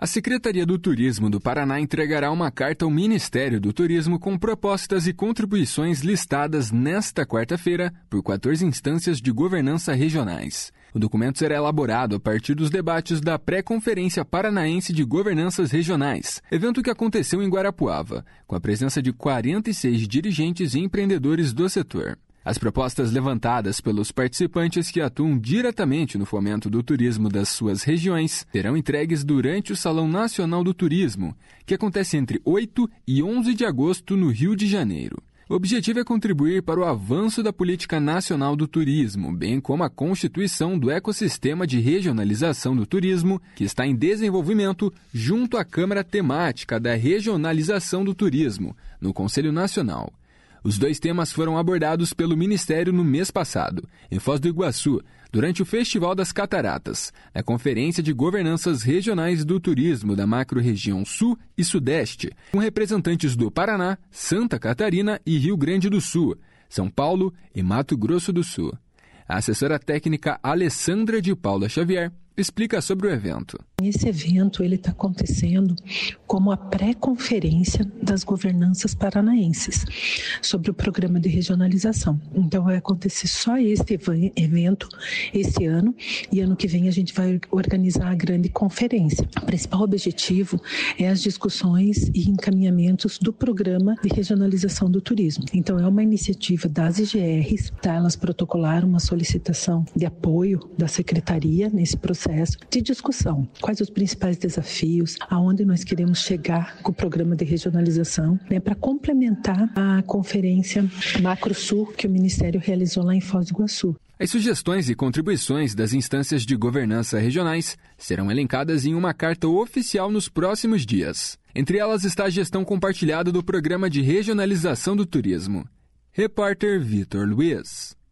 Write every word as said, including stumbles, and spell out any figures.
A Secretaria do Turismo do Paraná entregará uma carta ao Ministério do Turismo com propostas e contribuições listadas nesta quarta-feira por quatorze instâncias de governança regionais. O documento será elaborado a partir dos debates da Pré-Conferência Paranaense de Governanças Regionais, evento que aconteceu em Guarapuava, com a presença de quarenta e seis dirigentes e empreendedores do setor. As propostas levantadas pelos participantes que atuam diretamente no fomento do turismo das suas regiões serão entregues durante o Salão Nacional do Turismo, que acontece entre oito e onze de agosto no Rio de Janeiro. O objetivo é contribuir para o avanço da Política Nacional do Turismo, bem como a constituição do ecossistema de regionalização do turismo, que está em desenvolvimento junto à Câmara Temática da Regionalização do Turismo, no Conselho Nacional. Os dois temas foram abordados pelo Ministério no mês passado, em Foz do Iguaçu, durante o Festival das Cataratas, na Conferência de Governanças Regionais do Turismo da Macro-Região Sul e Sudeste, com representantes do Paraná, Santa Catarina e Rio Grande do Sul, São Paulo e Mato Grosso do Sul. A assessora técnica Alessandra de Paula Xavier explica sobre o evento. Esse evento ele está acontecendo como a pré-conferência das governanças paranaenses sobre o programa de regionalização. Então vai acontecer só este evento esse ano e ano que vem a gente vai organizar a grande conferência. O principal objetivo é as discussões e encaminhamentos do programa de regionalização do turismo. Então é uma iniciativa das I G Rs, tá? Elas protocolaram uma solicitação de apoio da secretaria nesse processo de discussão. Quais os principais desafios, aonde nós queremos chegar com o programa de regionalização, né, para complementar a conferência Macro-Sul que o Ministério realizou lá em Foz do Iguaçu. As sugestões e contribuições das instâncias de governança regionais serão elencadas em uma carta oficial nos próximos dias. Entre elas está a gestão compartilhada do Programa de Regionalização do Turismo. Repórter Vitor Luiz.